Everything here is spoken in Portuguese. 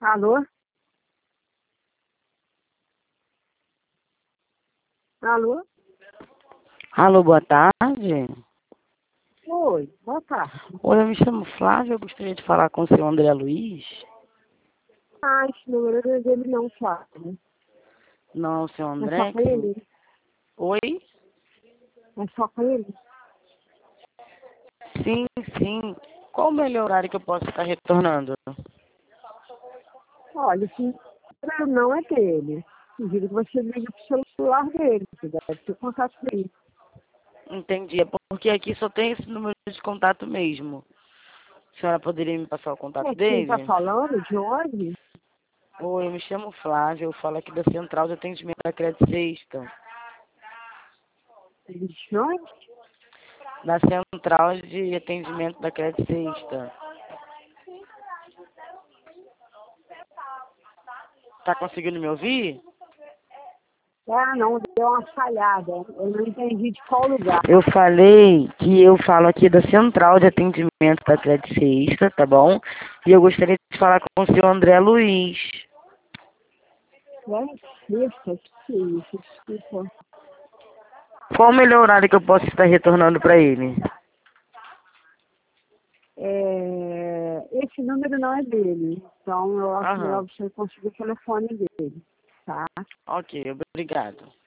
Alô? Alô? Alô, boa tarde. Oi, boa tarde. Oi, eu me chamo Flávia, eu gostaria de falar com o seu André Luiz. Ah, esse número dele não, Flávio. Não, o seu É só André, com que se... ele? Oi? É só com ele? Sim, sim. Qual o melhor horário que eu posso estar retornando? Olha, esse número não é dele. Sugiro que você ligue pro celular dele, que deve ter contato dele. Entendi, é porque aqui só tem esse número de contato mesmo. A senhora poderia me passar o contato É, quem tá dele? falando? De onde? Oi, eu me chamo Flávia, eu falo aqui da Central de Atendimento da Crédito Sexta. De onde? Da Central de Atendimento da Crédito Sexta. Tá conseguindo me ouvir? Ah, não, deu uma falhada. Eu não entendi de qual lugar. Eu falei que eu falo aqui da Central de Atendimento da Crédito Sexta, tá bom? E eu gostaria de falar com o senhor André Luiz. É sexta, que isso, desculpa. Qual o melhor horário que eu posso estar retornando para ele? Esse número não é dele, então eu acho melhor Aham, você conseguir o telefone dele, tá? ok, obrigado.